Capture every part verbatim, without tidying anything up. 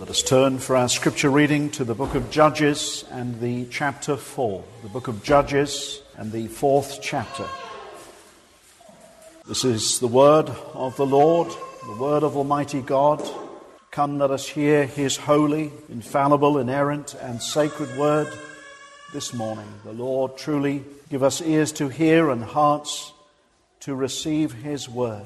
Let us turn for our scripture reading to the book of Judges and the chapter four. The book of Judges and the fourth chapter. This is the word of the Lord, the word of Almighty God. Come, let us hear his holy, infallible, inerrant, and sacred word this morning. The Lord truly give us ears to hear and hearts to receive his word.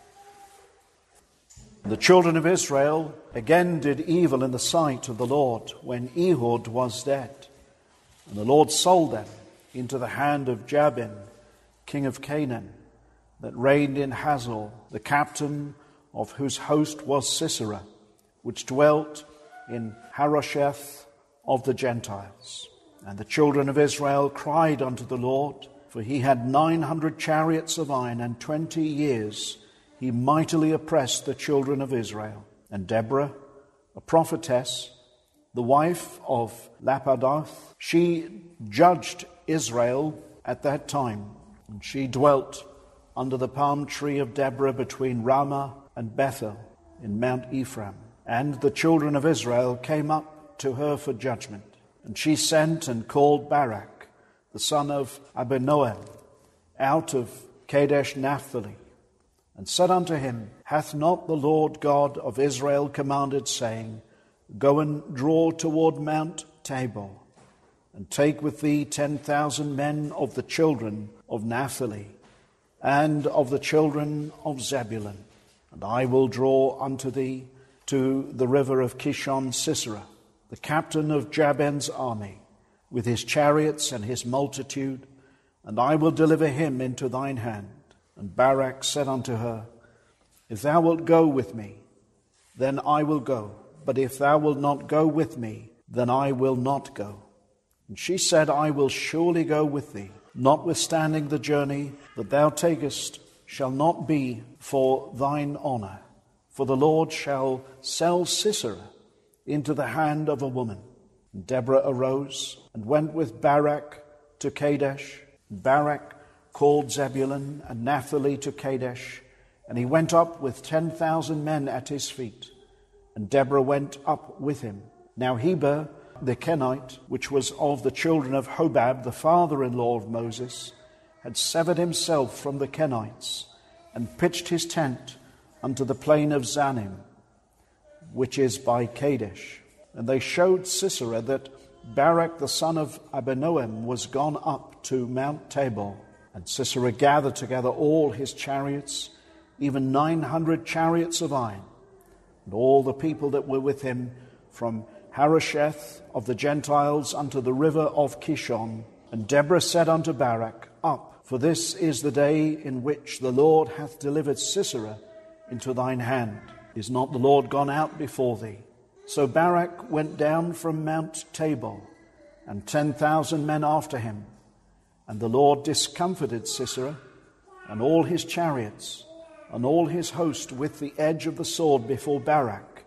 The children of Israel again did evil in the sight of the Lord when Ehud was dead. And the Lord sold them into the hand of Jabin, king of Canaan, that reigned in Hazor, the captain of whose host was Sisera, which dwelt in Harosheth of the Gentiles. And the children of Israel cried unto the Lord, for he had nine hundred chariots of iron, and twenty years he mightily oppressed the children of Israel. And Deborah, a prophetess, the wife of Lapidoth, she judged Israel at that time. And she dwelt under the palm tree of Deborah between Ramah and Bethel in Mount Ephraim. And the children of Israel came up to her for judgment. And she sent and called Barak, the son of Abinoam, out of Kadesh Naphtali, and said unto him, Hath not the Lord God of Israel commanded, saying, Go and draw toward Mount Tabor, and take with thee ten thousand men of the children of Naphtali, and of the children of Zebulun, and I will draw unto thee to the river of Kishon Sisera, the captain of Jabin's army, with his chariots and his multitude, and I will deliver him into thine hand. And Barak said unto her, If thou wilt go with me, then I will go. But if thou wilt not go with me, then I will not go. And she said, I will surely go with thee, notwithstanding the journey that thou takest shall not be for thine honour. For the Lord shall sell Sisera into the hand of a woman. And Deborah arose and went with Barak to Kadesh. And Barak called Zebulun and Naphtali to Kadesh, and he went up with ten thousand men at his feet. And Deborah went up with him. Now Heber the Kenite, which was of the children of Hobab, the father-in-law of Moses, had severed himself from the Kenites, and pitched his tent unto the plain of Zanim, which is by Kadesh. And they showed Sisera that Barak the son of Abinoam was gone up to Mount Tabor. And Sisera gathered together all his chariots, even nine hundred chariots of iron, and all the people that were with him from Harosheth of the Gentiles unto the river of Kishon. And Deborah said unto Barak, Up, for this is the day in which the Lord hath delivered Sisera into thine hand. Is not the Lord gone out before thee? So Barak went down from Mount Tabor, and ten thousand men after him. And the Lord discomfited Sisera and all his chariots and all his host with the edge of the sword before Barak,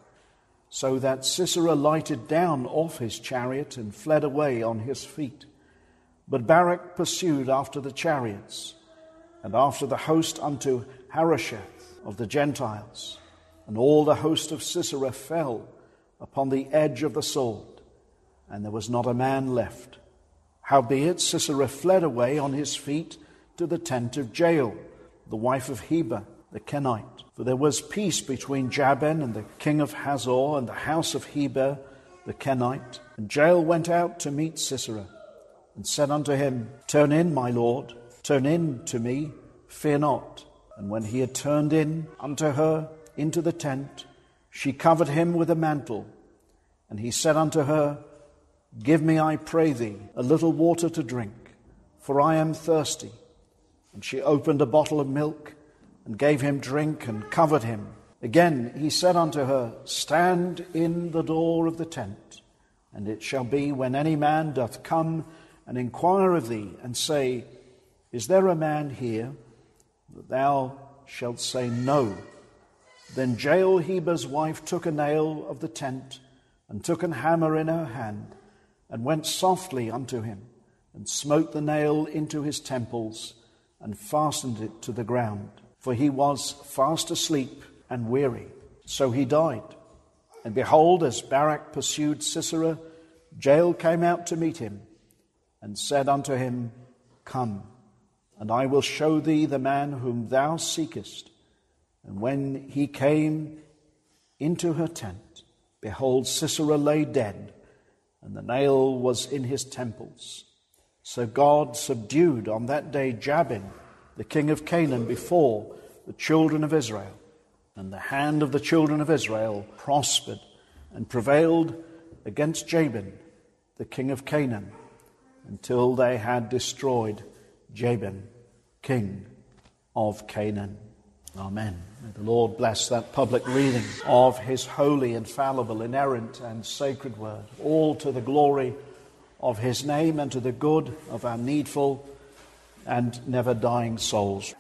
so that Sisera lighted down off his chariot and fled away on his feet. But Barak pursued after the chariots and after the host unto Harosheth of the Gentiles. And all the host of Sisera fell upon the edge of the sword, and there was not a man left. Howbeit Sisera fled away on his feet to the tent of Jael, the wife of Heber the Kenite. For there was peace between Jabin and the king of Hazor and the house of Heber the Kenite. And Jael went out to meet Sisera, and said unto him, Turn in, my lord, turn in to me, fear not. And when he had turned in unto her into the tent, she covered him with a mantle. And he said unto her, Give me, I pray thee, a little water to drink, for I am thirsty. And she opened a bottle of milk, and gave him drink, and covered him. Again he said unto her, Stand in the door of the tent, and it shall be, when any man doth come and inquire of thee, and say, Is there a man here? That thou shalt say, No. Then Jael Heber's wife took a nail of the tent, and took an hammer in her hand, and went softly unto him, and smote the nail into his temples, and fastened it to the ground. For he was fast asleep and weary. So he died. And behold, as Barak pursued Sisera, Jael came out to meet him, and said unto him, Come, and I will show thee the man whom thou seekest. And when he came into her tent, behold, Sisera lay dead, and the nail was in his temples. So God subdued on that day Jabin, the king of Canaan, before the children of Israel. And the hand of the children of Israel prospered and prevailed against Jabin, the king of Canaan, until they had destroyed Jabin, king of Canaan. Amen. May the Lord bless that public reading of his holy, infallible, inerrant, and sacred word, all to the glory of his name and to the good of our needful and never dying souls.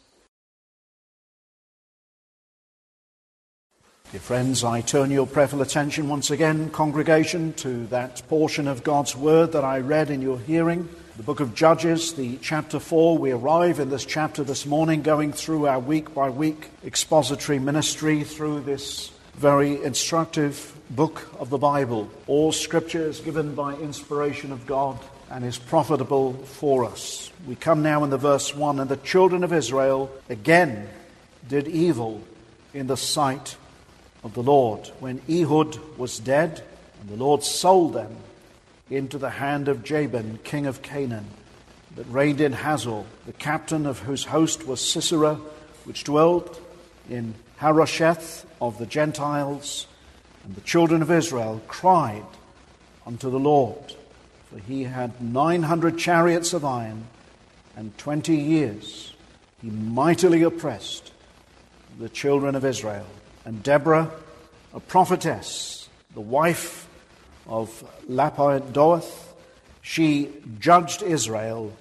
Dear friends, I turn your prayerful attention once again, congregation, to that portion of God's word that I read in your hearing, the book of Judges, the chapter four. We arrive in this chapter this morning, going through our week-by-week expository ministry through this very instructive book of the Bible. All Scripture is given by inspiration of God and is profitable for us. We come now in the verse one, and the children of Israel again did evil in the sight of the Lord, when Ehud was dead, and the Lord sold them into the hand of Jabin, king of Canaan, that reigned in Hazor, the captain of whose host was Sisera, which dwelt in Harosheth of the Gentiles. And the children of Israel cried unto the Lord, for he had nine hundred chariots of iron, and twenty years he mightily oppressed the children of Israel. And Deborah, a prophetess, the wife of Lapidoth, she judged Israel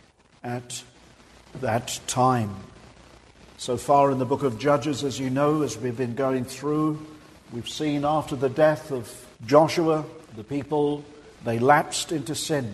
at that time. So far in the book of Judges, as you know, as we've been going through, we've seen after the death of Joshua, the people, they lapsed into sin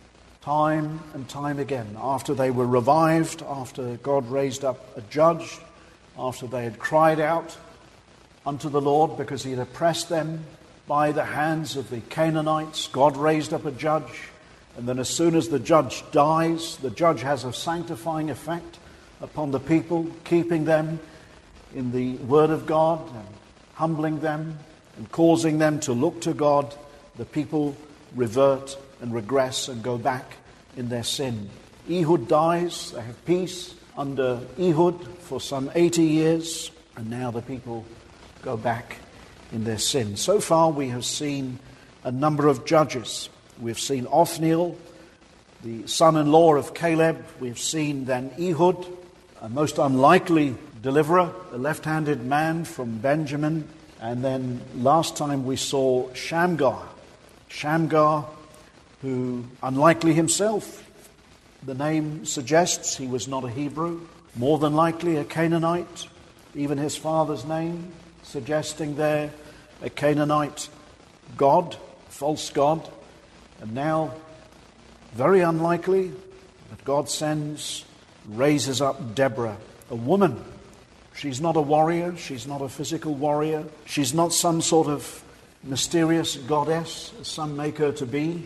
time and time again. After they were revived, after God raised up a judge, after they had cried out unto the Lord because he had oppressed them by the hands of the Canaanites, God raised up a judge. And then as soon as the judge dies, the judge has a sanctifying effect upon the people, keeping them in the Word of God and humbling them and causing them to look to God. The people revert and regress and go back in their sin. Ehud dies, they have peace under Ehud for some eighty years, and now the people go back in their sin. So far we have seen a number of judges. We've seen Othniel, the son-in-law of Caleb. We've seen then Ehud, a most unlikely deliverer, a left-handed man from Benjamin. And then last time we saw Shamgar. Shamgar, who, unlikely himself, the name suggests he was not a Hebrew, more than likely a Canaanite, even his father's name suggesting there a Canaanite god, false god. And now, very unlikely, that God sends, raises up Deborah, a woman. She's not a warrior, she's not a physical warrior, she's not some sort of mysterious goddess, as some make her to be.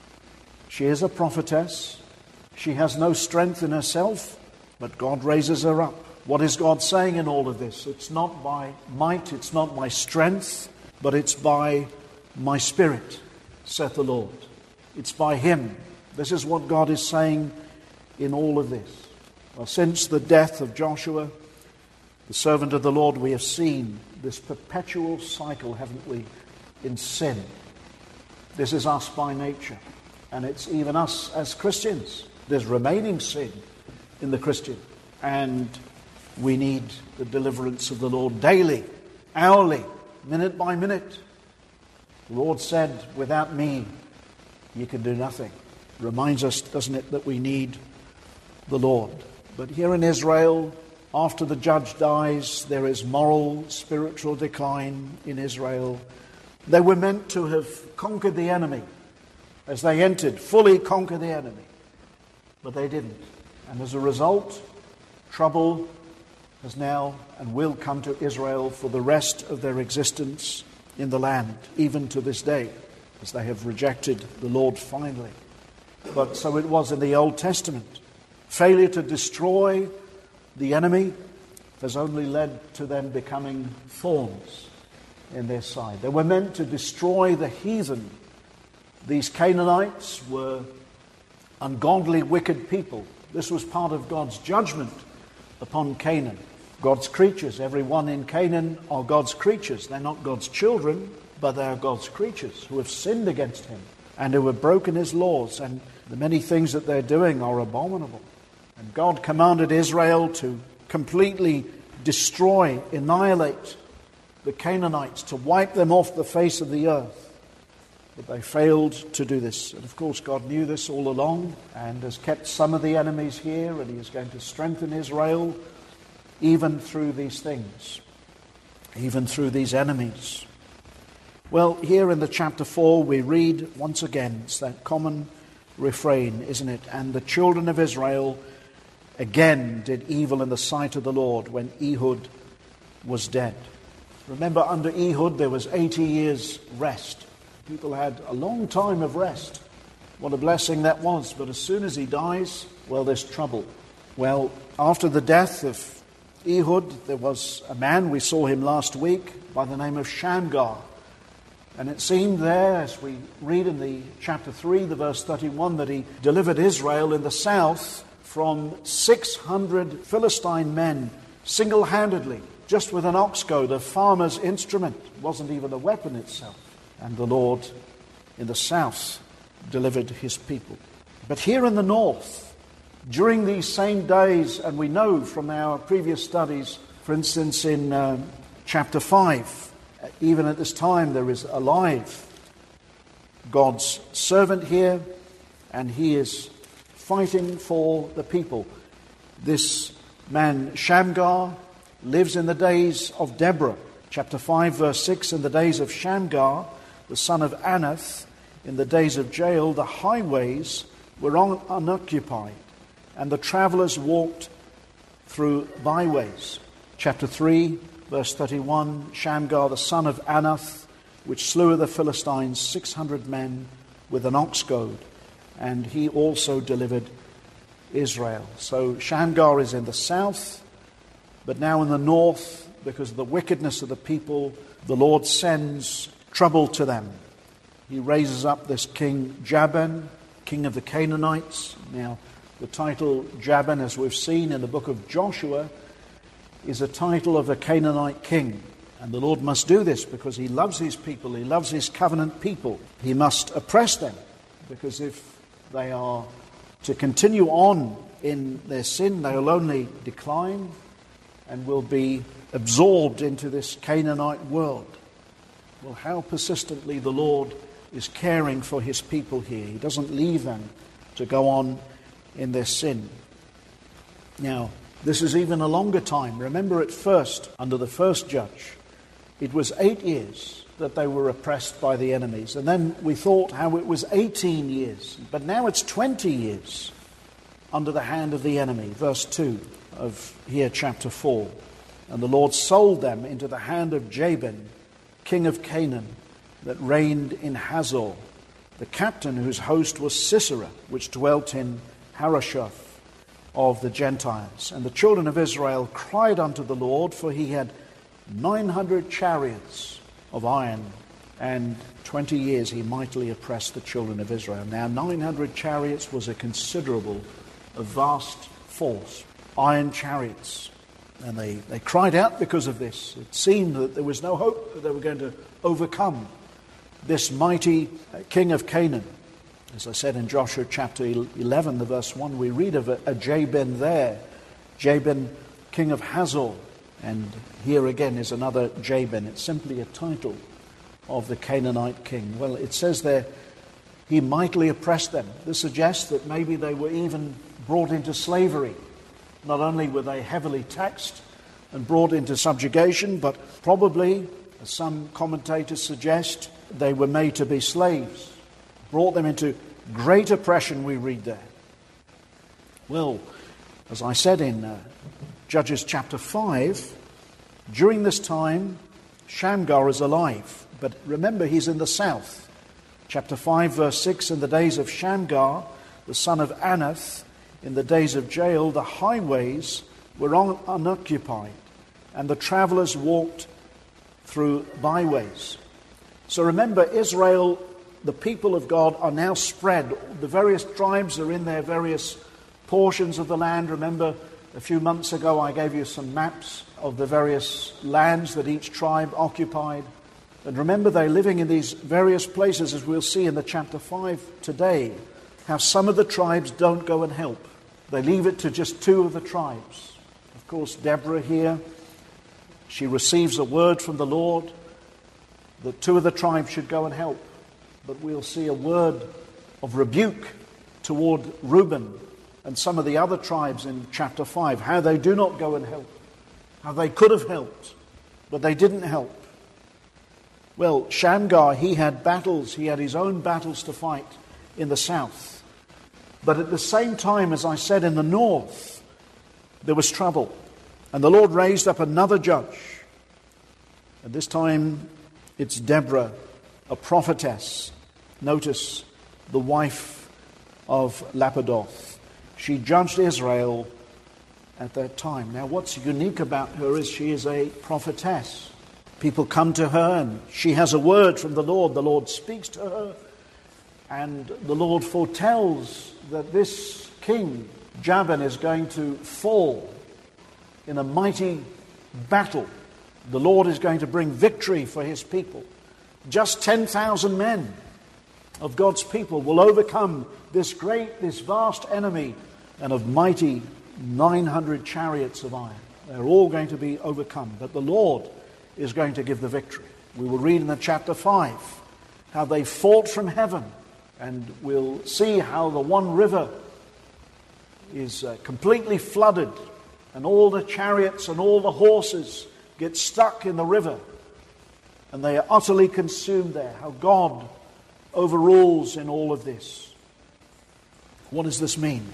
She is a prophetess. She has no strength in herself, but God raises her up. What is God saying in all of this? It's not by might, it's not by strength, but it's by my Spirit, saith the Lord. It's by Him. This is what God is saying in all of this. Well, since the death of Joshua, the servant of the Lord, we have seen this perpetual cycle, haven't we, in sin. This is us by nature, and it's even us as Christians. There's remaining sin in the Christian, and we need the deliverance of the Lord daily, hourly, minute by minute. The Lord said, without me, you can do nothing. Reminds us, doesn't it, that we need the Lord. But here in Israel, after the judge dies, there is moral, spiritual decline in Israel. They were meant to have conquered the enemy as they entered, fully conquer the enemy. But they didn't. And as a result, trouble has now and will come to Israel for the rest of their existence. in the land, even to this day, as they have rejected the Lord finally. But so it was in the Old Testament. Failure to destroy the enemy has only led to them becoming thorns in their side. They were meant to destroy the heathen. These Canaanites were ungodly, wicked people. This was part of God's judgment upon Canaan. God's creatures, everyone in Canaan are God's creatures. They're not God's children, but they are God's creatures who have sinned against him and who have broken his laws. And the many things that they're doing are abominable. And God commanded Israel to completely destroy, annihilate the Canaanites, to wipe them off the face of the earth. But they failed to do this. And of course God knew this all along and has kept some of the enemies here, and he is going to strengthen Israel even through these things, even through these enemies. Well, here in the chapter four we read once again, it's that common refrain, isn't it? And the children of Israel again did evil in the sight of the Lord when Ehud was dead. Remember, under Ehud there was eighty years rest. People had a long time of rest. What a blessing that was. But as soon as he dies, well, there's trouble. Well, after the death of Ehud, there was a man, we saw him last week, by the name of Shamgar. And it seemed there, as we read in the chapter three, the verse thirty-one, that he delivered Israel in the south from six hundred Philistine men, single-handedly, just with an ox goad, a farmer's instrument. It wasn't even a weapon itself. And the Lord in the south delivered his people. But here in the north, during these same days, and we know from our previous studies, for instance in uh, chapter five, even at this time there is alive God's servant here, and he is fighting for the people. This man Shamgar lives in the days of Deborah. Chapter five, verse six, in the days of Shamgar, the son of Anath, in the days of Jael, the highways were un- unoccupied, and the travelers walked through byways. Chapter three, verse thirty-one, Shamgar, the son of Anath, which slew of the Philistines six hundred men with an ox goad, and he also delivered Israel. So Shamgar is in the south, but now in the north, because of the wickedness of the people, the Lord sends trouble to them. He raises up this king Jabin, king of the Canaanites. Now, the title Jabin, as we've seen in the book of Joshua, is a title of a Canaanite king. And the Lord must do this because he loves his people. He loves his covenant people. He must oppress them, because if they are to continue on in their sin, they will only decline and will be absorbed into this Canaanite world. Well, how persistently the Lord is caring for his people here. He doesn't leave them to go on in their sin. Now, this is even a longer time. Remember, at first, under the first judge, it was eight years that they were oppressed by the enemies. And then we thought how it was eighteen years. But now it's twenty years under the hand of the enemy. Verse two of here, chapter four. And the Lord sold them into the hand of Jabin, king of Canaan, that reigned in Hazor, the captain whose host was Sisera, which dwelt in Harosheth of the Gentiles. And the children of Israel cried unto the Lord, for he had nine hundred chariots of iron, and twenty years he mightily oppressed the children of Israel. Now, nine hundred chariots was a considerable, a vast force, iron chariots. And they, they cried out because of this. It seemed that there was no hope that they were going to overcome this mighty king of Canaan. As I said in Joshua chapter eleven, the verse one, we read of a, a Jabin there. Jabin, king of Hazor. And here again is another Jabin. It's simply a title of the Canaanite king. Well, it says there, he mightily oppressed them. This suggests that maybe they were even brought into slavery. Not only were they heavily taxed and brought into subjugation, but probably, as some commentators suggest, they were made to be slaves. Brought them into great oppression, we read there. Well, as I said in uh, Judges chapter five, during this time, Shamgar is alive. But remember, he's in the south. Chapter five, verse six, in the days of Shamgar, the son of Anath, in the days of Jael, the highways were un- unoccupied, and the travelers walked through byways. So remember, Israel, the people of God, are now spread. The various tribes are in their various portions of the land. Remember, a few months ago I gave you some maps of the various lands that each tribe occupied. And remember, they're living in these various places, as we'll see in the chapter five today, how some of the tribes don't go and help. They leave it to just two of the tribes. Of course, Deborah here, she receives a word from the Lord that two of the tribes should go and help. But we'll see a word of rebuke toward Reuben and some of the other tribes in chapter five, how they do not go and help, how they could have helped, but they didn't help. Well, Shamgar, he had battles, he had his own battles to fight in the south. But at the same time, as I said, in the north, there was trouble. And the Lord raised up another judge. And this time, it's Deborah, a prophetess. Notice, the wife of Lapidoth. She judged Israel at that time. Now, what's unique about her is she is a prophetess. People come to her and she has a word from the Lord. The Lord speaks to her, and the Lord foretells that this king, Jabin, is going to fall in a mighty battle. The Lord is going to bring victory for his people. Just ten thousand men of God's people will overcome this great, this vast enemy, and of mighty nine hundred chariots of iron. They're all going to be overcome. But the Lord is going to give the victory. We will read in the chapter five how they fought from heaven, and we'll see how the one river is uh, completely flooded, and all the chariots and all the horses get stuck in the river, and they are utterly consumed there. How God overrules in all of this. What does this mean?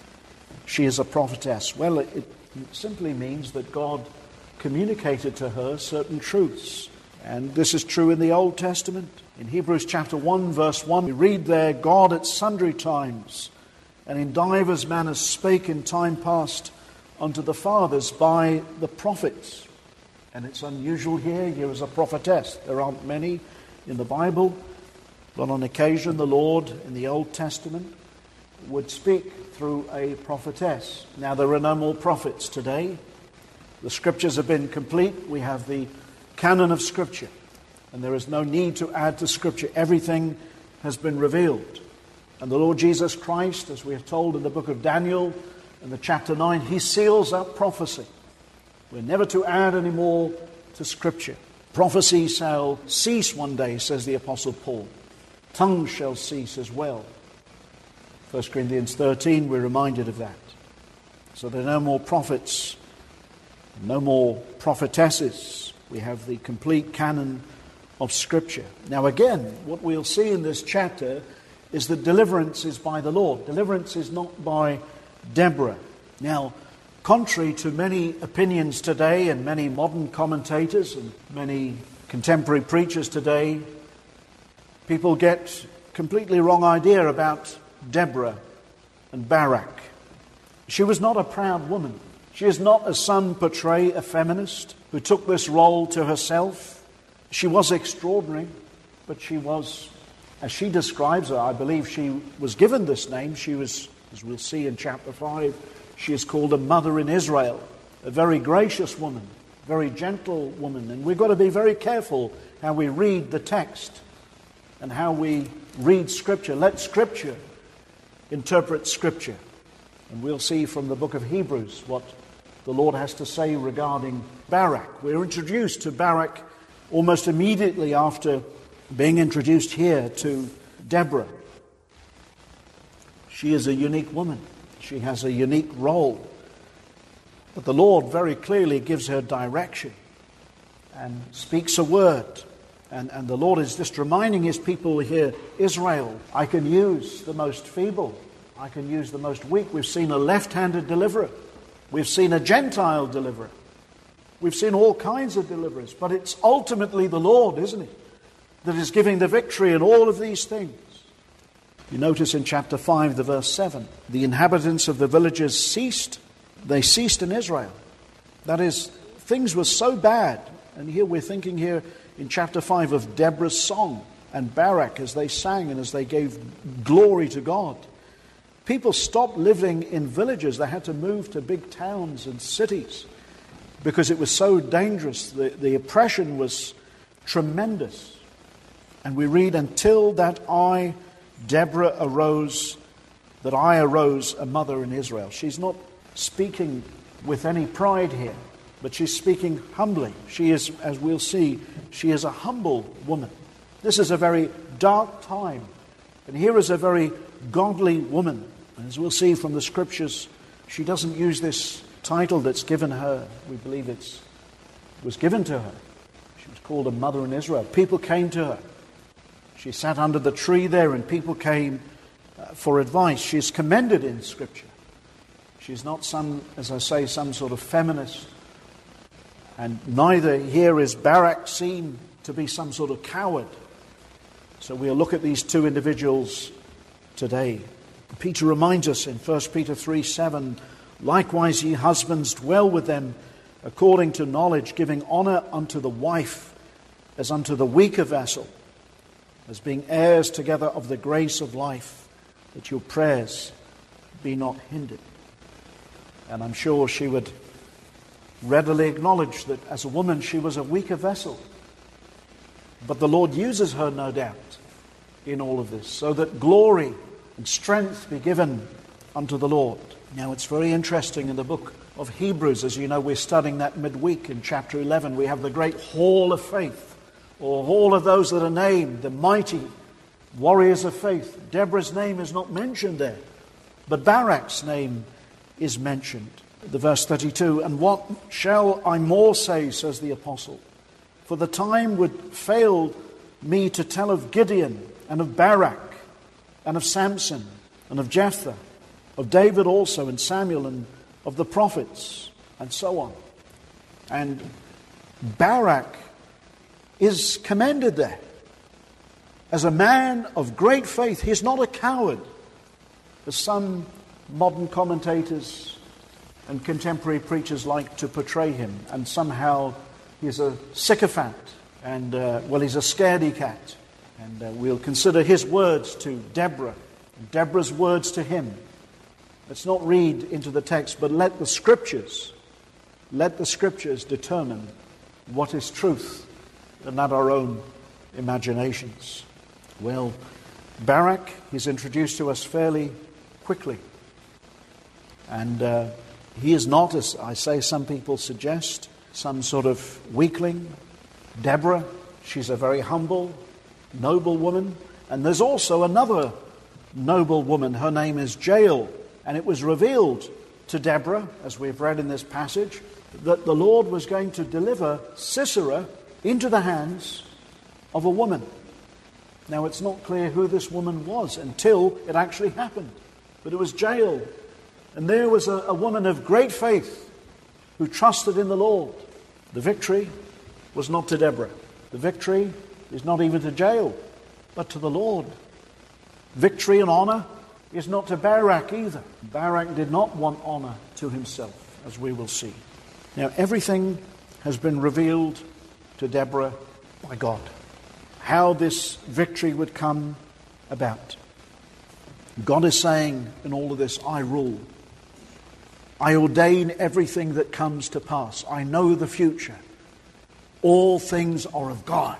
She is a prophetess. Well, it, it simply means that God communicated to her certain truths. And this is true in the Old Testament. In Hebrews chapter one, verse one, we read there, God at sundry times and in divers manners spake in time past unto the fathers by the prophets. And it's unusual here. Here is a prophetess. There aren't many in the Bible, but on occasion the Lord in the Old Testament would speak through a prophetess. Now there are no more prophets today. The Scriptures have been complete. We have the canon of Scripture, and there is no need to add to Scripture. Everything has been revealed. And the Lord Jesus Christ, as we are told in the book of Daniel, in the chapter nine, he seals up prophecy. We're never to add any more to Scripture. Prophecy shall cease one day, says the Apostle Paul. Tongues shall cease as well. First Corinthians thirteen, we're reminded of that. So there are no more prophets, no more prophetesses. We have the complete canon of Scripture. Now again, what we'll see in this chapter is that deliverance is by the Lord. Deliverance is not by Deborah. Now, contrary to many opinions today and many modern commentators and many contemporary preachers today, people get completely wrong idea about Deborah and Barak. She was not a proud woman. She is not, as some portray, a feminist who took this role to herself. She was extraordinary, but she was, as she describes her, I believe she was given this name. She was, as we'll see in chapter five, she is called a mother in Israel, a very gracious woman, very gentle woman. And we've got to be very careful how we read the text and how we read Scripture. Let Scripture interpret Scripture. And we'll see from the book of Hebrews what the Lord has to say regarding Barak. We're introduced to Barak almost immediately after being introduced here to Deborah. She is a unique woman. She has a unique role. But the Lord very clearly gives her direction and speaks a word. And, and the Lord is just reminding his people here, Israel, I can use the most feeble. I can use the most weak. We've seen a left-handed deliverer. We've seen a Gentile deliverer. We've seen all kinds of deliverers. But it's ultimately the Lord, isn't it, that is giving the victory in all of these things. You notice in chapter five, the verse seven, the inhabitants of the villages ceased. They ceased in Israel. That is, things were so bad. And here we're thinking here in chapter five of Deborah's song and Barak as they sang and as they gave glory to God. People stopped living in villages. They had to move to big towns and cities because it was so dangerous. The, the oppression was tremendous. And we read, until that I, Deborah, arose, that I arose a mother in Israel. She's not speaking with any pride here, but she's speaking humbly. She is, as we'll see, she is a humble woman. This is a very dark time. And here is a very godly woman. As we'll see from the scriptures, she doesn't use this title that's given her. We believe it's, it was given to her. She was called a mother in Israel. People came to her. She sat under the tree there and people came uh, for advice. She's commended in Scripture. She's not some, as I say, some sort of feminist. And neither here is Barak seen to be some sort of coward. So we'll look at these two individuals today. Peter reminds us in First Peter three seven, likewise ye husbands dwell with them according to knowledge, giving honour unto the wife as unto the weaker vessel, as being heirs together of the grace of life, that your prayers be not hindered. And I'm sure she would readily acknowledge that as a woman she was a weaker vessel. But the Lord uses her, no doubt, in all of this, so that glory and strength be given unto the Lord. Now it's very interesting in the book of Hebrews, as you know, we're studying that midweek in chapter eleven. We have the great hall of faith, or hall of those that are named, the mighty warriors of faith. Deborah's name is not mentioned there, but Barak's name is mentioned. The verse thirty-two, and what shall I more say, says the apostle? For the time would fail me to tell of Gideon and of Barak and of Samson and of Jephthah, of David also and Samuel and of the prophets and so on. And Barak is commended there as a man of great faith. He's not a coward, as some modern commentators and contemporary preachers like to portray him, and somehow he's a sycophant and, uh, well, he's a scaredy cat. And uh, we'll consider his words to Deborah, Deborah's words to him. Let's not read into the text, but let the Scriptures, let the Scriptures determine what is truth and not our own imaginations. Well, Barak, he's introduced to us fairly quickly. And uh, he is not, as I say, some people suggest, some sort of weakling. Deborah, she's a very humble, noble woman. And there's also another noble woman. Her name is Jael. And it was revealed to Deborah, as we've read in this passage, that the Lord was going to deliver Sisera into the hands of a woman. Now, it's not clear who this woman was until it actually happened. But it was Jael. And there was a, a woman of great faith who trusted in the Lord. The victory was not to Deborah. The victory is not even to Jael, but to the Lord. Victory and honor is not to Barak either. Barak did not want honor to himself, as we will see. Now, everything has been revealed to Deborah by God. How this victory would come about. God is saying in all of this, I rule. I ordain everything that comes to pass. I know the future. All things are of God.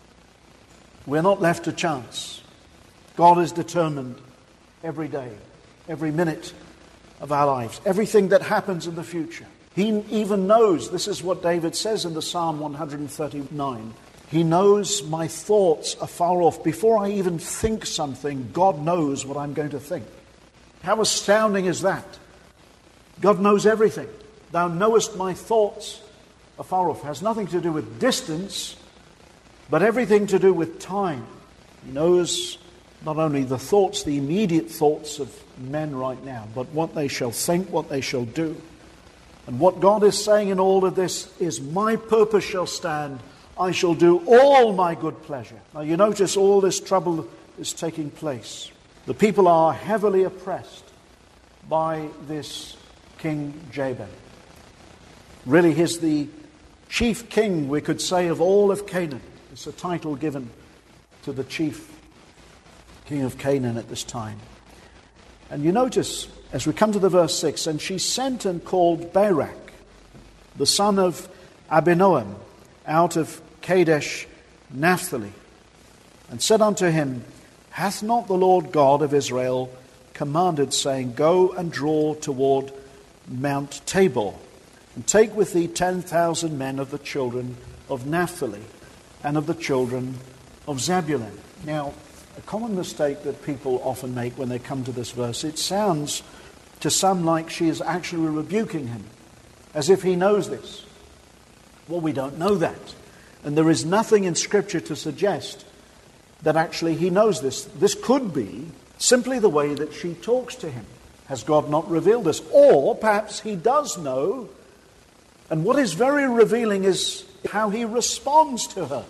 We're not left to chance. God is determined every day, every minute of our lives, everything that happens in the future. He even knows, this is what David says in the Psalm one thirty-nine, he knows my thoughts afar off. Before I even think something, God knows what I'm going to think. How astounding is that? God knows everything. Thou knowest my thoughts afar off. It has nothing to do with distance, but everything to do with time. He knows not only the thoughts, the immediate thoughts of men right now, but what they shall think, what they shall do. And what God is saying in all of this is, my purpose shall stand, I shall do all my good pleasure. Now you notice all this trouble is taking place. The people are heavily oppressed by this King Jabin. Really, he's the chief king, we could say, of all of Canaan. It's a title given to the chief king of Canaan at this time. And you notice, as we come to the verse six, and she sent and called Barak, the son of Abinoam, out of Kadesh Naphtali, and said unto him, Hath not the Lord God of Israel commanded, saying, Go and draw toward Mount Tabor, and take with thee ten thousand men of the children of Naphtali, and of the children of Zebulun. Now, a common mistake that people often make when they come to this verse, it sounds to some like she is actually rebuking him, as if he knows this. Well, we don't know that. And there is nothing in Scripture to suggest that actually he knows this. This could be simply the way that she talks to him. Has God not revealed this? Or perhaps he does know, and what is very revealing is how he responds to her.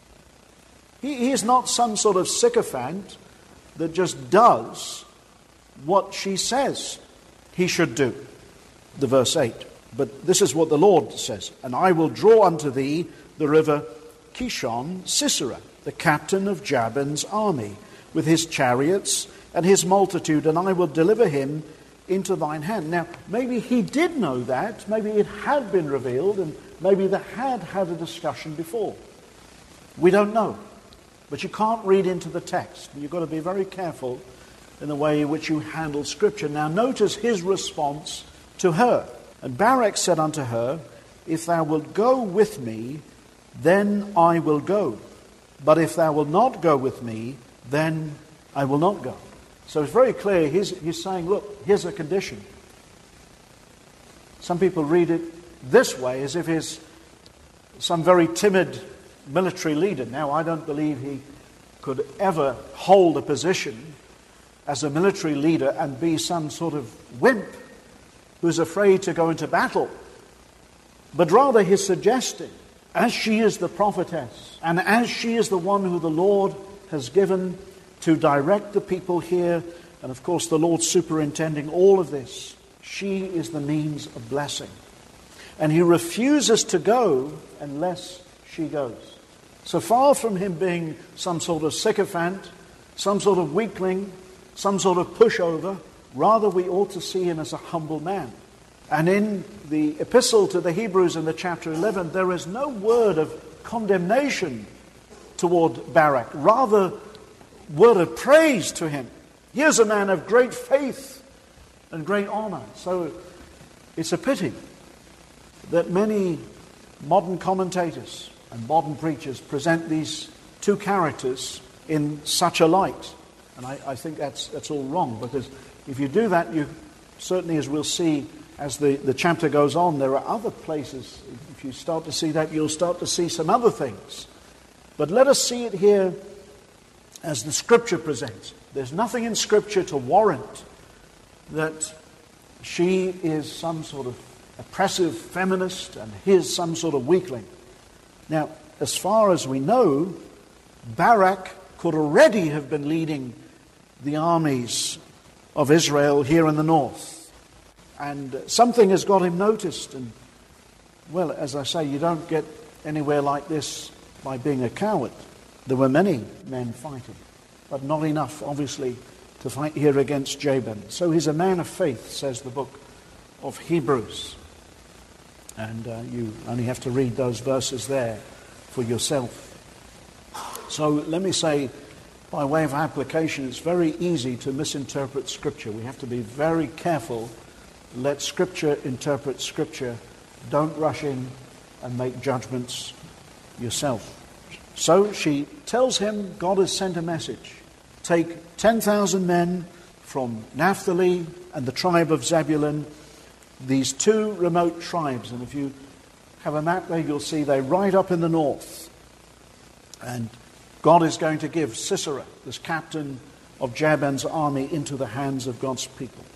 He, he is not some sort of sycophant that just does what she says he should do. The verse eight. But this is what the Lord says, And I will draw unto thee the river Kishon Sisera, the captain of Jabin's army, with his chariots and his multitude, and I will deliver him into thine hand. Now, maybe he did know that, maybe it had been revealed, and maybe they had had a discussion before. We don't know. But you can't read into the text. You've got to be very careful in the way in which you handle Scripture. Now, notice his response to her. And Barak said unto her, If thou wilt go with me, then I will go. But if thou wilt not go with me, then I will not go. So it's very clear. He's, he's saying, look, here's a condition. Some people read it this way, as if he's some very timid military leader. Now, I don't believe he could ever hold a position as a military leader and be some sort of wimp who's afraid to go into battle. But rather he's suggesting, as she is the prophetess, and as she is the one who the Lord has given to direct the people here, and of course the Lord superintending all of this, she is the means of blessing. And he refuses to go unless she goes. So far from him being some sort of sycophant, some sort of weakling, some sort of pushover, rather we ought to see him as a humble man. And in the epistle to the Hebrews in the chapter eleven, there is no word of condemnation toward Barak, rather word of praise to him. Here's a man of great faith and great honor. So it's a pity that many modern commentators and modern preachers present these two characters in such a light. And I, I think that's that's all wrong, because if you do that, you certainly, as we'll see as the, the chapter goes on, there are other places. If you start to see that, you'll start to see some other things. But let us see it here as the Scripture presents. There's nothing in Scripture to warrant that she is some sort of oppressive feminist and he is some sort of weakling. Now, as far as we know, Barak could already have been leading the armies of Israel here in the north. And something has got him noticed. And, well, as I say, you don't get anywhere like this by being a coward. There were many men fighting, but not enough, obviously, to fight here against Jabin. So he's a man of faith, says the book of Hebrews. And uh, you only have to read those verses there for yourself. So let me say, by way of application, it's very easy to misinterpret Scripture. We have to be very careful. Let Scripture interpret Scripture. Don't rush in and make judgments yourself. So she tells him God has sent a message. Take ten thousand men from Naphtali and the tribe of Zebulun, these two remote tribes. And if you have a map there, you'll see they're right up in the north. And God is going to give Sisera, this captain of Jabin's army, into the hands of God's people.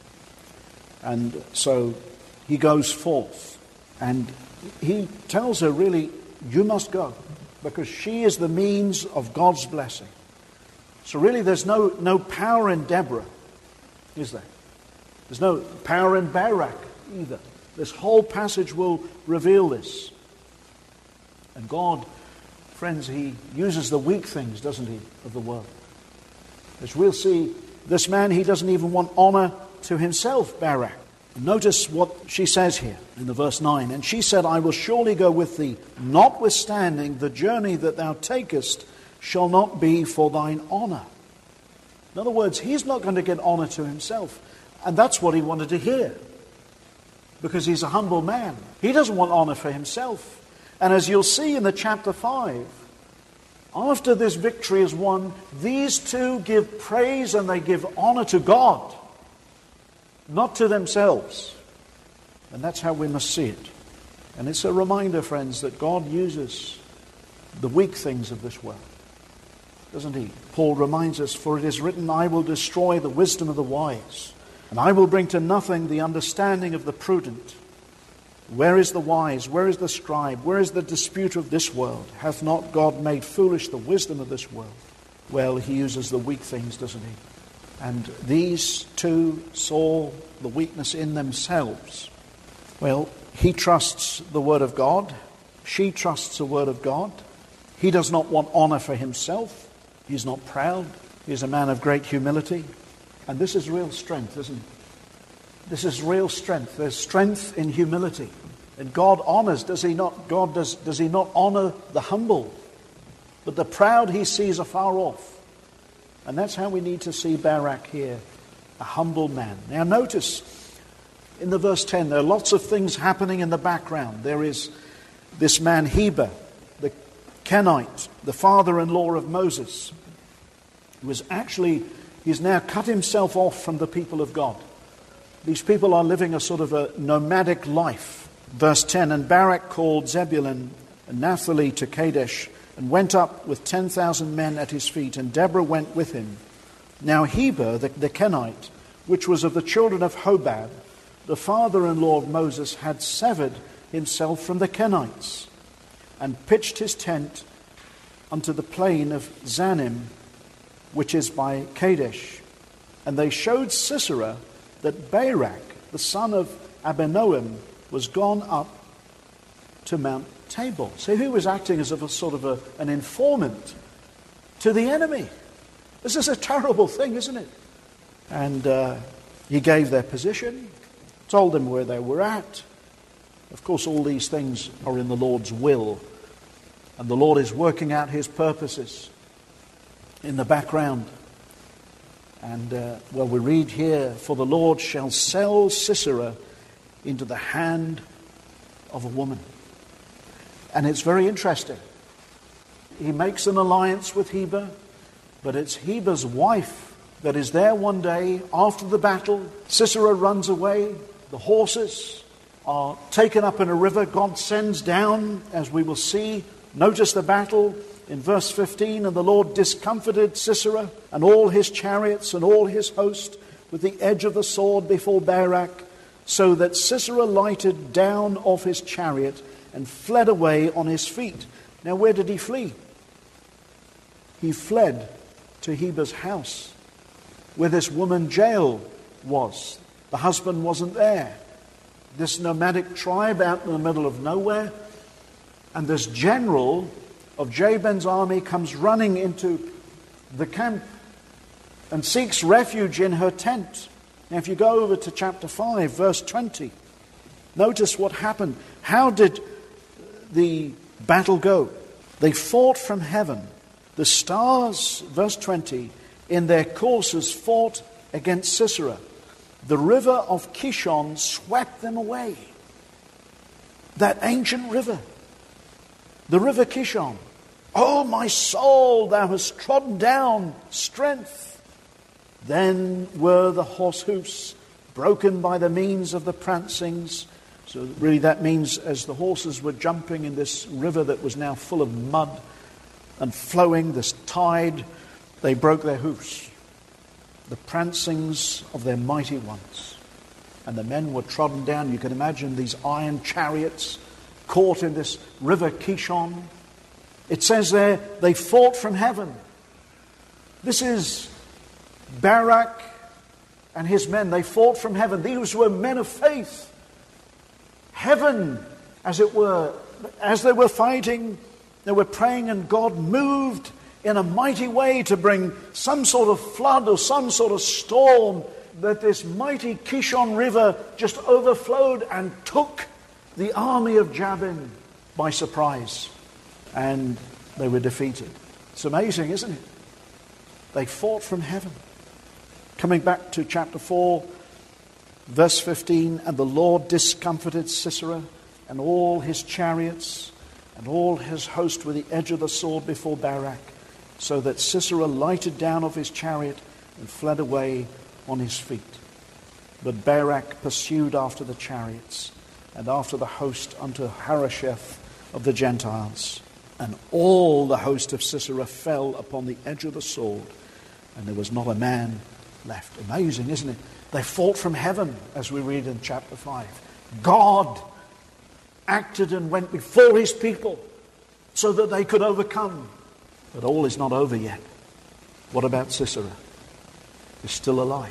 And so he goes forth. And he tells her, really, you must go. because she is the means of God's blessing. So really there's no, no power in Deborah, is there? There's no power in Barak either. This whole passage will reveal this. And God, friends, He uses the weak things, doesn't He, of the world. As we'll see, this man, he doesn't even want honor to himself, Barak. Notice what she says here in the verse nine. And she said, I will surely go with thee, notwithstanding the journey that thou takest shall not be for thine honor. In other words, he's not going to get honor to himself. And that's what he wanted to hear, because he's a humble man. He doesn't want honor for himself. And as you'll see in the chapter five, after this victory is won, these two give praise and they give honor to God, not to themselves. And that's how we must see it. And it's a reminder, friends, that God uses the weak things of this world, doesn't He? Paul reminds us, for it is written, I will destroy the wisdom of the wise, and I will bring to nothing the understanding of the prudent. Where is the wise? Where is the scribe? Where is the dispute of this world? Hath not God made foolish the wisdom of this world? Well, He uses the weak things, doesn't He? And these two saw the weakness in themselves. Well, he trusts the Word of God. She trusts the Word of God. He does not want honor for himself. He's not proud. He's a man of great humility. And this is real strength, isn't it? This is real strength. There's strength in humility. And God honors, does He not? God does, does He not honor the humble? But the proud He sees afar off. And that's how we need to see Barak here, a humble man. Now notice, in the verse ten, there are lots of things happening in the background. There is this man Heber, the Kenite, the father-in-law of Moses, who was actually, he's now cut himself off from the people of God. These people are living a sort of a nomadic life. Verse ten, and Barak called Zebulun and Naphtali to Kadesh, and went up with ten thousand men at his feet, and Deborah went with him. Now Heber, the, the Kenite, which was of the children of Hobab, the father-in-law of Moses, had severed himself from the Kenites, and pitched his tent unto the plain of Zanim, which is by Kadesh. And they showed Sisera that Barak, the son of Abinoam, was gone up to Mount Tabor. So he was acting as a sort of a, an informant to the enemy. This is a terrible thing, isn't it? And uh, he gave their position, told them where they were at. Of course, all these things are in the Lord's will, and the Lord is working out His purposes in the background. And, uh, well, we read here, for the Lord shall sell Sisera into the hand of a woman. And it's very interesting. He makes an alliance with Heber, but it's Heber's wife that is there one day after the battle. Sisera runs away. The horses are taken up in a river. God sends down, as we will see. Notice the battle in verse fifteen. And the Lord discomfited Sisera and all his chariots and all his host with the edge of the sword before Barak, so that Sisera lighted down off his chariot and fled away on his feet. Now where did he flee? He fled to Heber's house, where this woman Jael was. The husband wasn't there. This nomadic tribe out in the middle of nowhere. And this general of Jabin's army comes running into the camp and seeks refuge in her tent. Now if you go over to chapter five, verse twenty, notice what happened. How did the battle go? They fought from heaven. The stars, verse twenty, in their courses fought against Sisera. The river of Kishon swept them away. That ancient river. The river Kishon. Oh, my soul, thou hast trodden down strength. Then were the horse hoofs broken by the means of the prancings. So really that means as the horses were jumping in this river that was now full of mud and flowing, this tide, they broke their hoofs. The prancings of their mighty ones. And the men were trodden down. You can imagine these iron chariots caught in this river Kishon. It says there, they fought from heaven. This is Barak and his men. They fought from heaven. These were men of faith. Heaven, as it were, as they were fighting, they were praying, and God moved in a mighty way to bring some sort of flood or some sort of storm, that this mighty Kishon River just overflowed and took the army of Jabin by surprise. And they were defeated. It's amazing, isn't it? They fought from heaven. Coming back to chapter four, verse fifteen, and the Lord discomfited Sisera and all his chariots and all his host with the edge of the sword before Barak, so that Sisera lighted down off his chariot and fled away on his feet. But Barak pursued after the chariots and after the host unto Harosheth of the Gentiles. And all the host of Sisera fell upon the edge of the sword, and there was not a man left. Amazing, isn't it? They fought from heaven, as we read in chapter five. God acted and went before his people so that they could overcome. But all is not over yet. What about Sisera? He's still alive.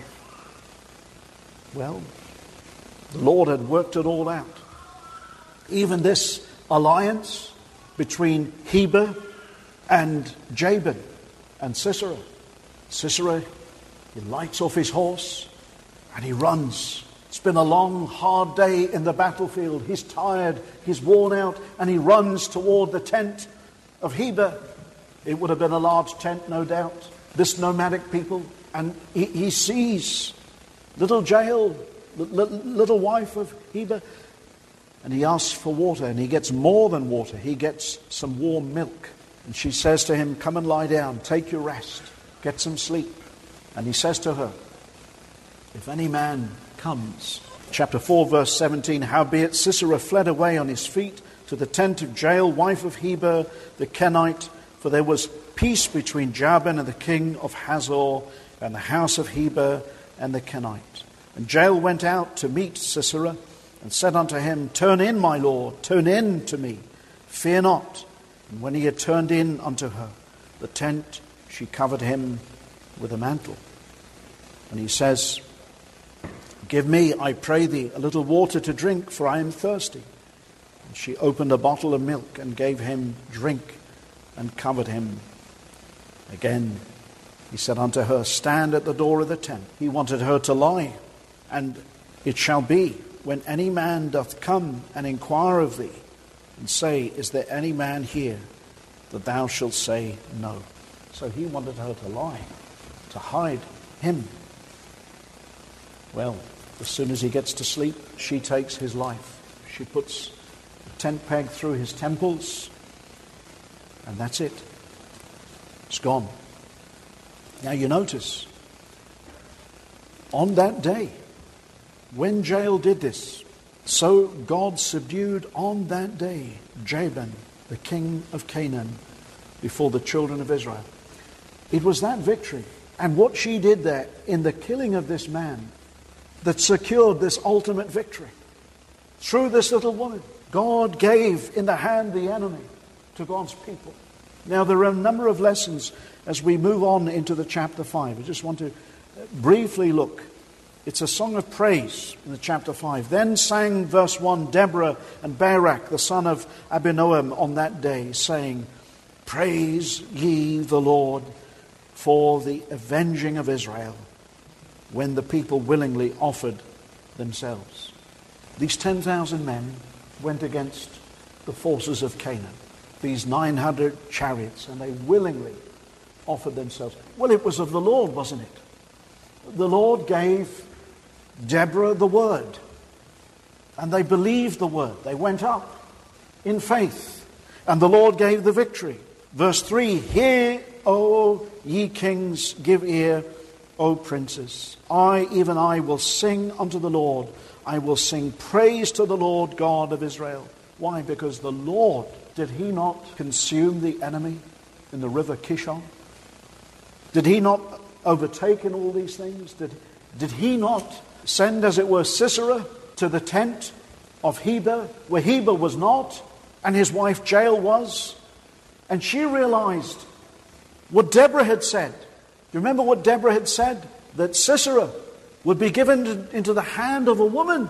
Well, the Lord had worked it all out. Even this alliance between Heber and Jabin and Sisera. Sisera, he lights off his horse and he runs. It's been a long, hard day in the battlefield. He's tired, he's worn out, and he runs toward the tent of Heber. It would have been a large tent, no doubt. This nomadic people. And he, he sees little Jael, little wife of Heber, and he asks for water, and he gets more than water. He gets some warm milk. And she says to him, come and lie down, take your rest, get some sleep. And he says to her, if any man comes, chapter four, verse seventeen, howbeit Sisera fled away on his feet to the tent of Jael, wife of Heber the Kenite, for there was peace between Jabin and the king of Hazor, and the house of Heber and the Kenite. And Jael went out to meet Sisera, and said unto him, turn in, my lord, turn in to me, fear not. And when he had turned in unto her the tent, she covered him with a mantle. And he says, give me, I pray thee, a little water to drink, for I am thirsty. And she opened a bottle of milk and gave him drink and covered him. Again he said unto her, stand at the door of the tent. He wanted her to lie. And it shall be, when any man doth come and inquire of thee, and say, is there any man here, that thou shalt say no. So he wanted her to lie, to hide him. Well, as soon as he gets to sleep, she takes his life. She puts a tent peg through his temples, and that's it. It's gone. Now you notice, on that day, when Jael did this, so God subdued on that day Jabin, the king of Canaan, before the children of Israel. It was that victory and what she did there in the killing of this man that secured this ultimate victory. Through this little woman, God gave in the hand the enemy to God's people. Now there are a number of lessons as we move on into the chapter five. I just want to briefly look. It's a song of praise in the chapter five. Then sang, verse one, Deborah and Barak, the son of Abinoam, on that day, saying, praise ye the Lord for the avenging of Israel, when the people willingly offered themselves. These ten thousand men went against the forces of Canaan, these nine hundred chariots, and they willingly offered themselves. Well, it was of the Lord, wasn't it? The Lord gave Deborah the word, and they believed the word. They went up in faith, and the Lord gave the victory. Verse three, hear, O ye kings, give ear, O princes. I, even I, will sing unto the Lord. I will sing praise to the Lord God of Israel. Why? Because the Lord, did he not consume the enemy in the river Kishon? Did he not overtake in all these things? Did, did he not send, as it were, Sisera to the tent of Heber, where Heber was not, and his wife Jael was? And she realized what Deborah had said. Do you remember what Deborah had said? That Sisera would be given into the hand of a woman.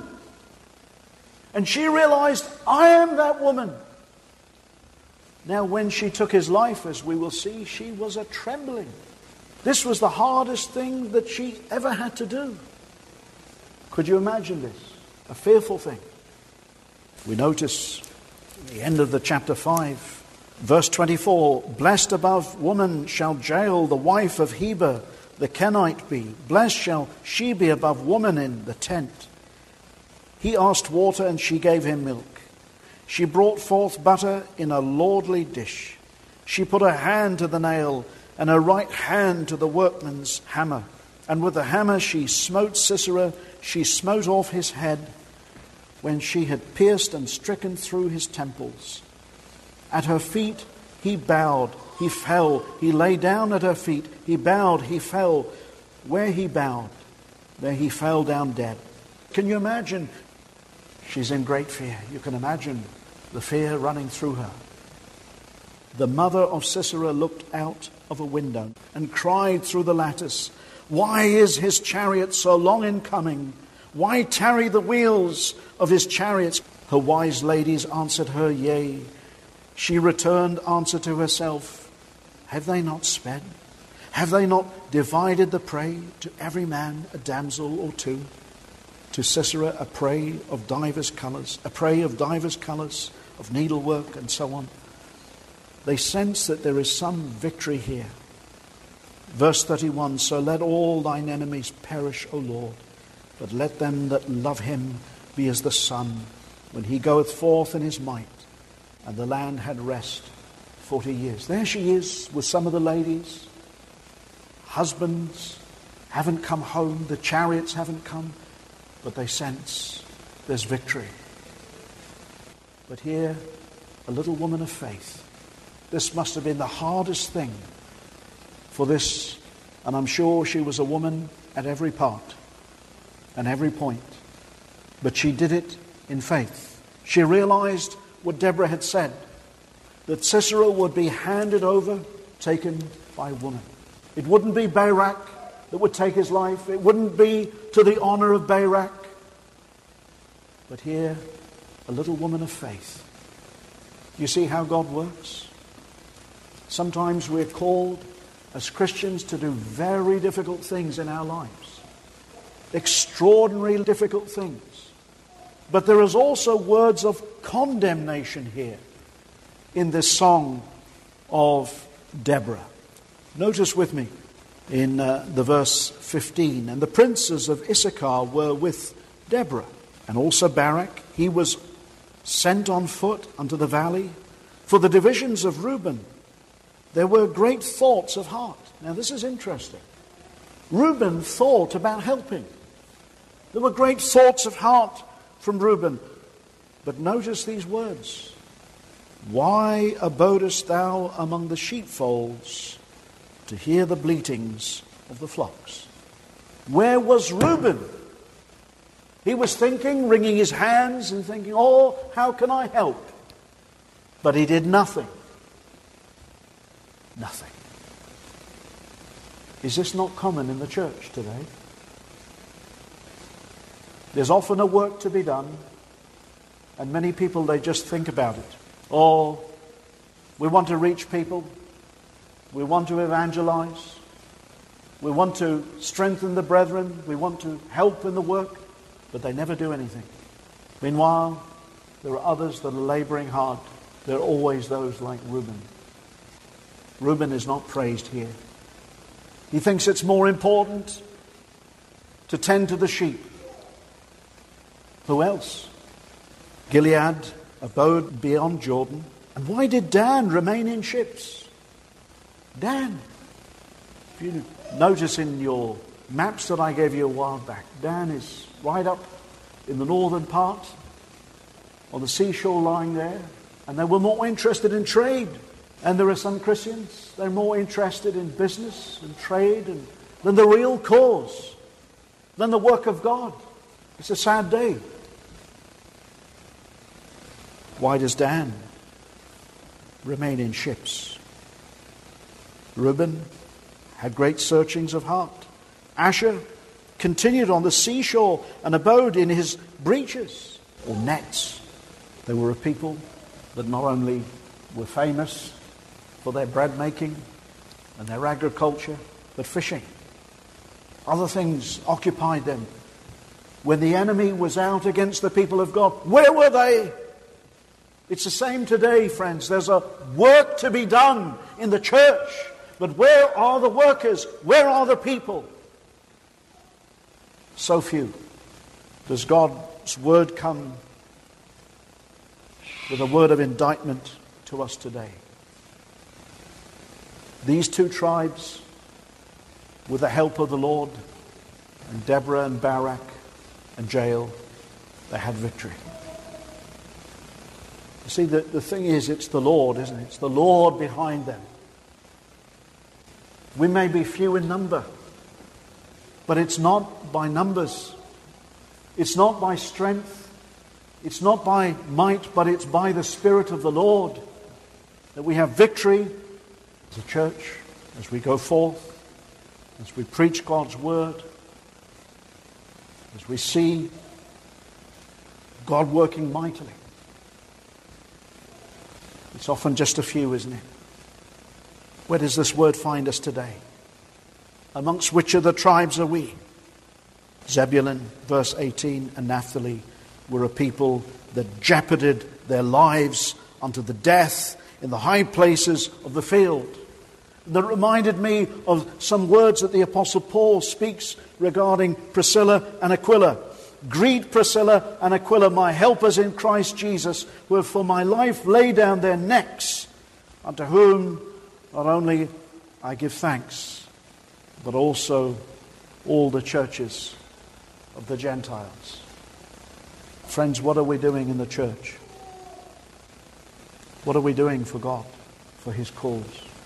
And she realized, I am that woman. Now, when she took his life, as we will see, she was a trembling. This was the hardest thing that she ever had to do. Could you imagine this? A fearful thing. We notice at the end of the chapter five, verse twenty-four, blessed above woman shall Jael, the wife of Heber, the Kenite be. Blessed shall she be above woman in the tent. He asked water, and she gave him milk. She brought forth butter in a lordly dish. She put her hand to the nail, and her right hand to the workman's hammer. And with the hammer she smote Sisera, she smote off his head, when she had pierced and stricken through his temples. At her feet he bowed, he fell, he lay down at her feet, he bowed, he fell. Where he bowed, there he fell down dead. Can you imagine? She's in great fear. You can imagine the fear running through her. The mother of Sisera looked out of a window and cried through the lattice, why is his chariot so long in coming? Why tarry the wheels of his chariots? Her wise ladies answered her, yea. She returned answer to herself, have they not sped? Have they not divided the prey, to every man a damsel or two? To Sisera a prey of divers colours, a prey of divers colours, of needlework and so on. They sense that there is some victory here. Verse thirty-one, so let all thine enemies perish, O Lord, but let them that love him be as the sun, when he goeth forth in his might. And the land had rest forty years. There she is with some of the ladies. Husbands haven't come home, the chariots haven't come, but they sense there's victory. But here, a little woman of faith. This must have been the hardest thing for this, and I'm sure she was a woman at every part and every point. But she did it in faith. She realized what Deborah had said, that Sisera would be handed over, taken by a woman. It wouldn't be Barak that would take his life. It wouldn't be to the honor of Barak. But here, a little woman of faith. You see how God works? Sometimes we're called as Christians to do very difficult things in our lives. Extraordinarily difficult things. But there is also words of condemnation here in this song of Deborah. Notice with me in uh, the verse fifteen. And the princes of Issachar were with Deborah, and also Barak. He was sent on foot unto the valley. For the divisions of Reuben, there were great thoughts of heart. Now this is interesting. Reuben thought about helping. There were great thoughts of heart from Reuben. But notice these words. Why abodest thou among the sheepfolds to hear the bleatings of the flocks? Where was Reuben? He was thinking, wringing his hands and thinking, oh, how can I help? But he did nothing. Nothing. Is this not common in the church today? There's often a work to be done, and many people, they just think about it. Oh, we want to reach people. We want to evangelize. We want to strengthen the brethren. We want to help in the work, but they never do anything. Meanwhile, there are others that are laboring hard. There are always those like Reuben. Reuben is not praised here. He thinks it's more important to tend to the sheep. Who else? Gilead abode beyond Jordan. And why did Dan remain in ships? Dan. If you notice in your maps that I gave you a while back, Dan is right up in the northern part, on the seashore lying there. And they were more interested in trade. And there are some Christians, they're more interested in business and trade and, than the real cause, than the work of God. It's a sad day. Why does Dan remain in ships. Reuben had great searchings of heart. Asher continued on the seashore and abode in his breeches or nets. They were a people that not only were famous for their bread making and their agriculture, but fishing. Other things occupied them. When the enemy was out against the people of God, where were they? It's the same today, friends. There's a work to be done in the church. But where are the workers? Where are the people? So few. Does God's word come with a word of indictment to us today? These two tribes, with the help of the Lord, and Deborah and Barak and Jael, they had victory. You see, the, the thing is, it's the Lord, isn't it? It's the Lord behind them. We may be few in number, but it's not by numbers. It's not by strength. It's not by might, but it's by the Spirit of the Lord that we have victory as a church, as we go forth, as we preach God's word, as we see God working mightily. It's often just a few, isn't it? Where does this word find us today? Amongst which of the tribes are we? Zebulun, verse eighteen, and Naphtali were a people that jeoparded their lives unto the death in the high places of the field. That reminded me of some words that the Apostle Paul speaks regarding Priscilla and Aquila. Greet Priscilla and Aquila, my helpers in Christ Jesus, who have for my life laid down their necks, unto whom not only I give thanks, but also all the churches of the Gentiles. Friends, what are we doing in the church? What are we doing for God, for His cause?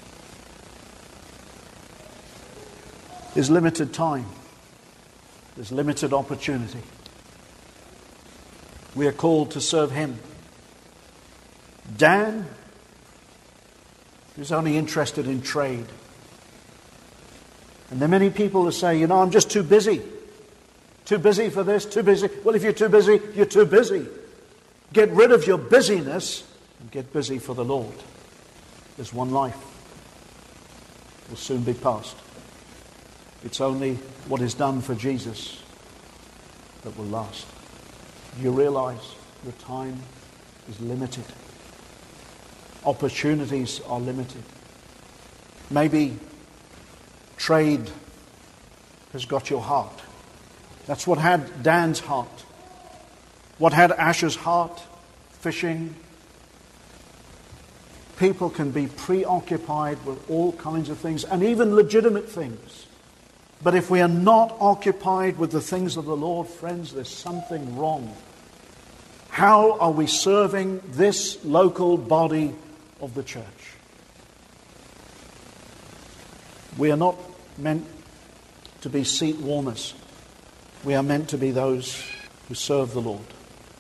There's limited time. There's limited opportunity. We are called to serve Him. Dan is only interested in trade. And there are many people who say, you know, I'm just too busy. Too busy for this, too busy. Well, if you're too busy, you're too busy. Get rid of your busyness and get busy for the Lord. There's one life. It will soon be past. It's only what is done for Jesus that will last. You realize your time is limited. Opportunities are limited. Maybe trade has got your heart. That's what had Dan's heart. What had Asher's heart? Fishing. People can be preoccupied with all kinds of things, and even legitimate things. But if we are not occupied with the things of the Lord, friends, there's something wrong. How are we serving this local body of the church? We are not meant to be seat warmers. We are meant to be those who serve the Lord.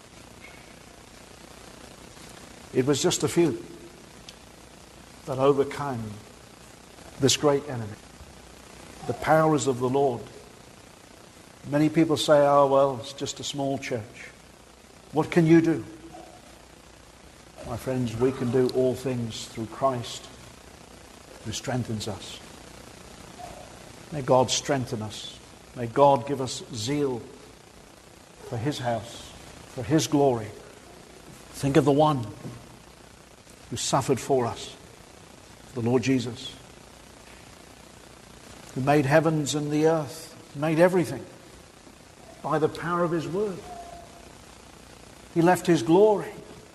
It was just a few that overcame this great enemy. The powers of the Lord. Many people say, oh, well, it's just a small church. What can you do? My friends, we can do all things through Christ who strengthens us. May God strengthen us. May God give us zeal for His house, for His glory. Think of the one who suffered for us, the Lord Jesus, who made heavens and the earth, made everything by the power of His word. He left His glory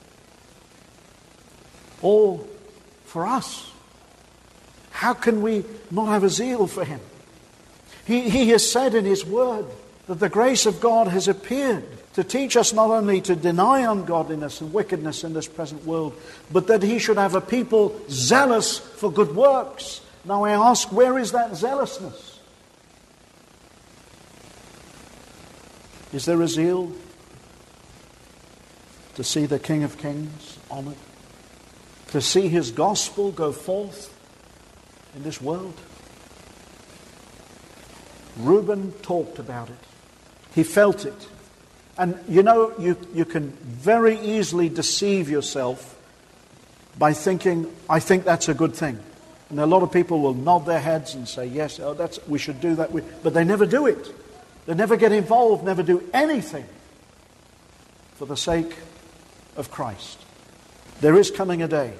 all for us. How can we not have a zeal for Him? He, he has said in His word that the grace of God has appeared to teach us not only to deny ungodliness and wickedness in this present world, but that He should have a people zealous for good works. Now I ask, where is that zealousness? Is there a zeal to see the King of Kings honored? to see his gospel go forth in this world? Reuben talked about it. He felt it. And you know, you, you can very easily deceive yourself by thinking, I think that's a good thing. And a lot of people will nod their heads and say, yes, oh, that's, we should do that. But they never do it. They never get involved, never do anything for the sake of Christ. There is coming a day,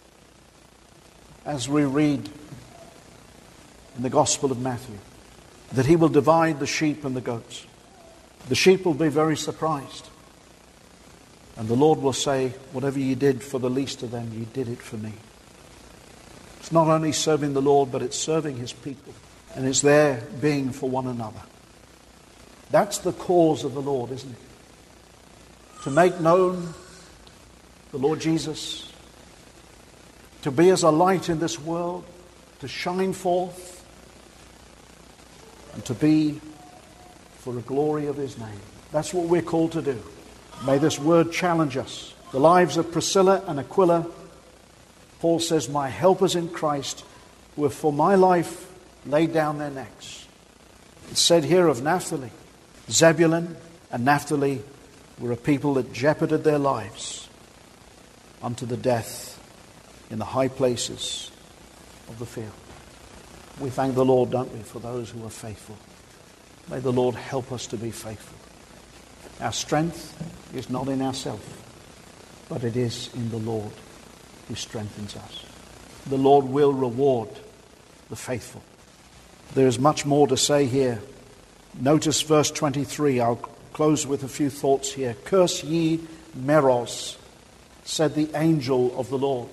as we read in the Gospel of Matthew, that he will divide the sheep and the goats. The sheep will be very surprised. And the Lord will say, whatever you did for the least of them, you did it for me. It's not only serving the Lord, but it's serving his people. And it's their being for one another. That's the cause of the Lord, isn't it? To make known the Lord Jesus, to be as a light in this world, to shine forth, and to be for the glory of his name. That's what we're called to do. May this word challenge us. The lives of Priscilla and Aquila, Paul says, my helpers in Christ, who have for my life laid down their necks. It's said here of Naphtali. Zebulun and Naphtali were a people that jeoparded their lives unto the death in the high places of the field. We thank the Lord, don't we, for those who are faithful. May the Lord help us to be faithful. Our strength is not in ourselves, but it is in the Lord who strengthens us. The Lord will reward the faithful. There is much more to say here. Notice verse twenty-three. I'll close with a few thoughts here. Curse ye Meroz, said the angel of the Lord.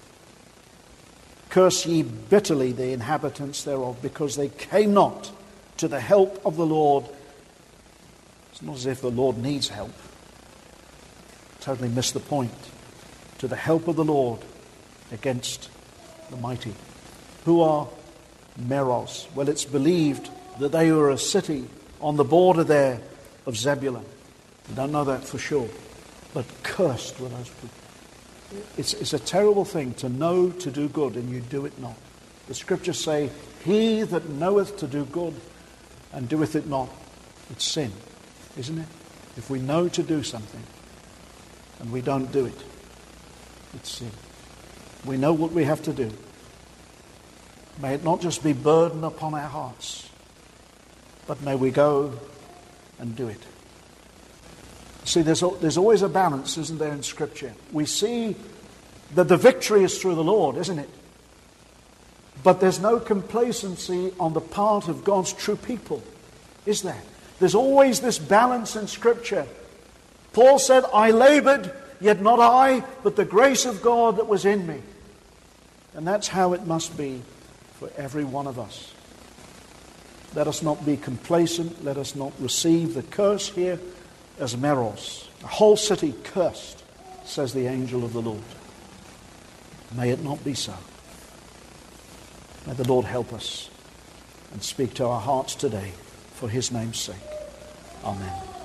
Curse ye bitterly the inhabitants thereof, because they came not to the help of the Lord. It's not as if the Lord needs help. Totally missed the point. To the help of the Lord against the mighty. Who are Meroz? Well, it's believed that they were a city on the border there of Zebulun. We don't know that for sure. But cursed were those people. It's, it's a terrible thing to know to do good and you do it not. The scriptures say, he that knoweth to do good and doeth it not, it's sin, isn't it? If we know to do something and we don't do it, it's sin. We know what we have to do. May it not just be burden upon our hearts, but may we go and do it. See, there's, there's always a balance, isn't there, in Scripture? We see that the victory is through the Lord, isn't it? But there's no complacency on the part of God's true people, is there? There's always this balance in Scripture. Paul said, I labored, yet not I, but the grace of God that was in me. And that's how it must be for every one of us. Let us not be complacent. Let us not receive the curse here as Meroz. A whole city cursed, says the angel of the Lord. May it not be so. May the Lord help us and speak to our hearts today for his name's sake. Amen.